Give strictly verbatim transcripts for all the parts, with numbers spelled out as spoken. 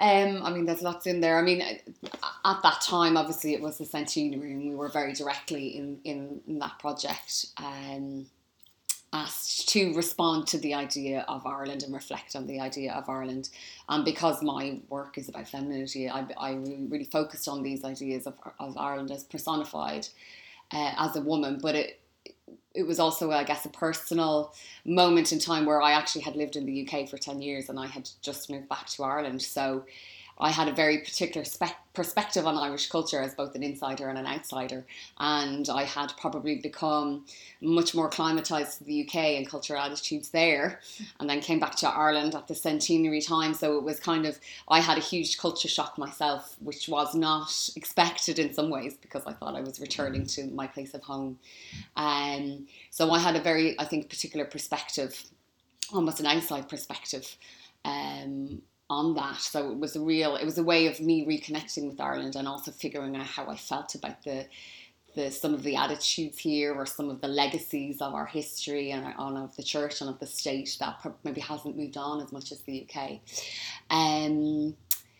Um, I mean, there's lots in there. I mean, at that time, obviously, it was the centenary, and we were very directly in, in, in that project um, asked to respond to the idea of Ireland and reflect on the idea of Ireland. And because my work is about femininity, I, I really focused on these ideas of, of Ireland as personified uh, as a woman. But it it was also, I guess, a personal moment in time where I actually had lived in the U K for ten years and I had just moved back to Ireland. So I had a very particular spe- perspective on Irish culture as both an insider and an outsider. And I had probably become much more acclimatised to the U K and cultural attitudes there, and then came back to Ireland at the centenary time. So it was kind of, I had a huge culture shock myself, which was not expected in some ways because I thought I was returning to my place of home. Um, so I had a very, I think, particular perspective, almost an outside perspective, um, on that. So it was a real, it was a way of me reconnecting with Ireland and also figuring out how I felt about the, the some of the attitudes here or some of the legacies of our history and, and of the church and of the state that maybe hasn't moved on as much as the U K. Um,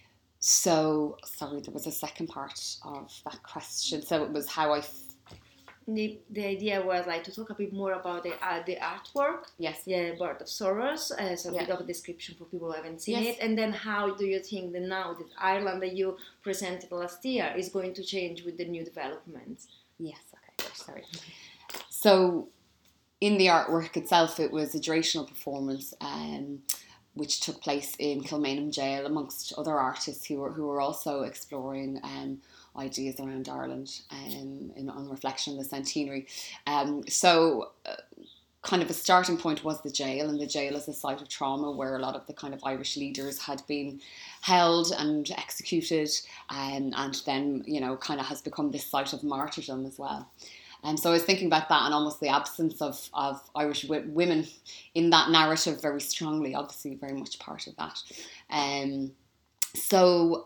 so, sorry, there was a second part of that question. So it was how I The, the idea was like to talk a bit more about the uh, the artwork. Yes. Yeah, Bird of Sorrows, as a yeah. bit of a description for people who haven't seen yes. it. And then how do you think that now that Ireland that you presented last year is going to change with the new developments? Yes, okay, sorry. So in the artwork itself, it was a durational performance um, which took place in Kilmainham Jail amongst other artists who were, who were also exploring um, ideas around Ireland um, in, on reflection of the centenary. Um, so uh, kind of a starting point was the jail, and the jail is a site of trauma where a lot of the kind of Irish leaders had been held and executed, um, and then, you know, kind of has become this site of martyrdom as well. And so I was thinking about that and almost the absence of, of Irish w- women in that narrative very strongly, obviously very much part of that. Um, so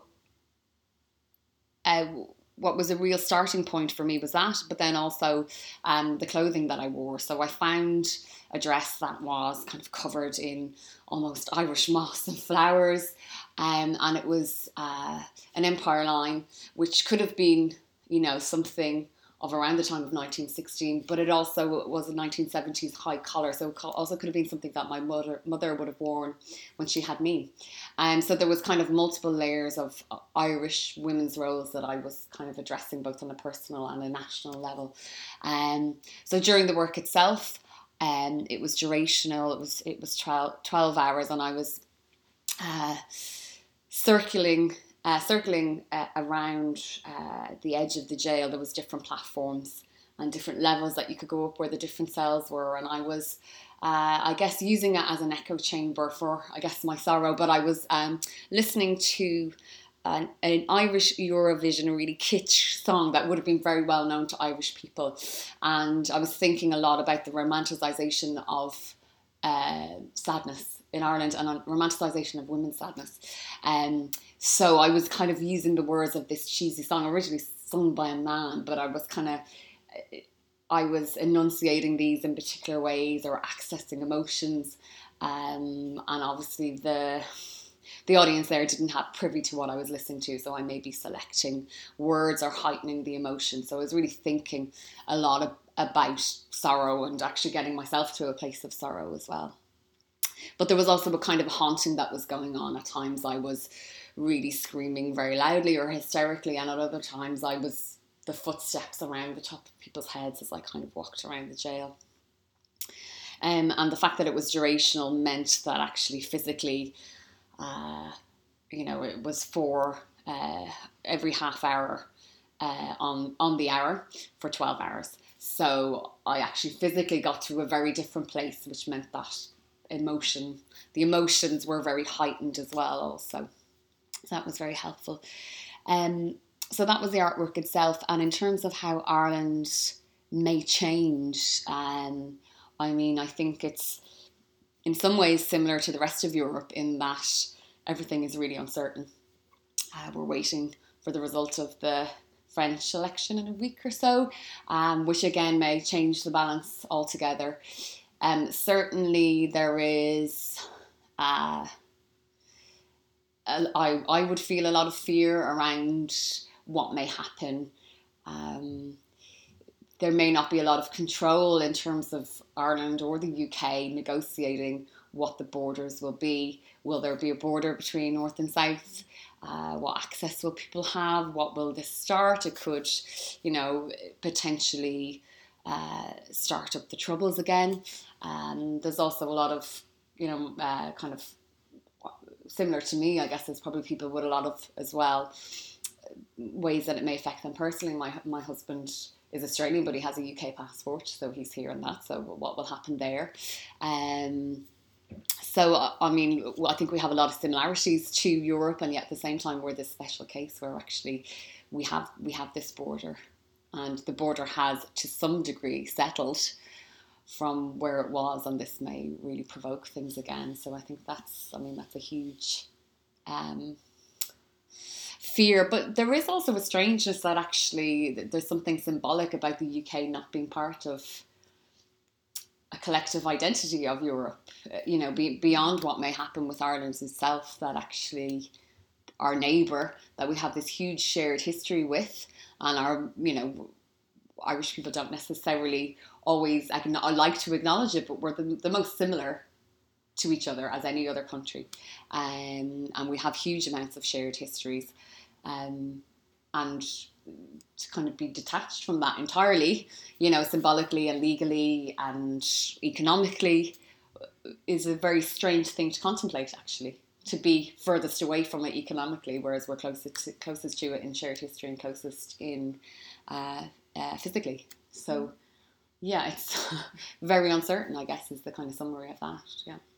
uh, what was a real starting point for me was that, but then also um, the clothing that I wore. So I found a dress that was kind of covered in almost Irish moss and flowers, um, and it was uh, an Empire line, which could have been, you know, something of around the time of nineteen sixteen, but it also was a nineteen seventies high collar, so it also could have been something that my mother mother would have worn when she had me. And um, so there was kind of multiple layers of Irish women's roles that I was kind of addressing both on a personal and a national level. Um, so during the work itself, um, it was durational, it was it was twelve, twelve hours, and I was uh, circling Uh, circling uh, around uh, the edge of the jail. There was different platforms and different levels that you could go up where the different cells were, and I was uh, I guess using it as an echo chamber for, I guess, my sorrow, but I was um, listening to an, an Irish Eurovision really kitsch song that would have been very well known to Irish people, and I was thinking a lot about the romanticisation of uh, sadness in Ireland and on romanticisation of women's sadness. Um, so I was kind of using the words of this cheesy song, originally sung by a man, but I was kind of, I was enunciating these in particular ways or accessing emotions. Um, and obviously the the audience there didn't have privy to what I was listening to, so I may be selecting words or heightening the emotion. So I was really thinking a lot of, about sorrow and actually getting myself to a place of sorrow as well. But there was also a kind of haunting that was going on. At times I was really screaming very loudly or hysterically, and at other times I was the footsteps around the top of people's heads as I kind of walked around the jail. Um, and the fact that it was durational meant that actually physically, uh, you know, it was for uh, every half hour uh, on, on the hour for twelve hours. So I actually physically got to a very different place, which meant that emotion, the emotions were very heightened as well also. So that was very helpful. Um, so that was the artwork itself. And in terms of how Ireland may change, um, I mean, I think it's in some ways similar to the rest of Europe in that everything is really uncertain. Uh, we're waiting for the result of the French election in a week or so, um, which again may change the balance altogether. Um, certainly there is... Uh, I, I would feel a lot of fear around what may happen. Um, there may not be a lot of control in terms of Ireland or the U K negotiating what the borders will be. Will there be a border between North and South? Uh, what access will people have? What will this start? It could, you know, potentially uh, start up the Troubles again. Um, there's also a lot of, you know, uh, kind of similar to me, I guess there's probably people with a lot of as well ways that it may affect them personally. My my husband is Australian, but he has a U K passport, so he's here and that. So what will happen there? Um, so I mean, I think we have a lot of similarities to Europe, and yet at the same time, we're this special case where actually we have we have this border, and the border has to some degree settled from where it was, and this may really provoke things again. So I think that's, I mean, that's a huge um, fear. But there is also a strangeness that actually there's something symbolic about the U K not being part of a collective identity of Europe, you know, be, beyond what may happen with Ireland itself, that actually our neighbour, that we have this huge shared history with, and our, you know, Irish people don't necessarily always I like to acknowledge it, but we're the, the most similar to each other as any other country, um, and we have huge amounts of shared histories, um, and to kind of be detached from that entirely, you know, symbolically and legally and economically, is a very strange thing to contemplate, actually, to be furthest away from it economically, whereas we're closest to, closest to it in shared history and closest in uh, uh, physically. So yeah, it's very uncertain, I guess, is the kind of summary of that. Yeah.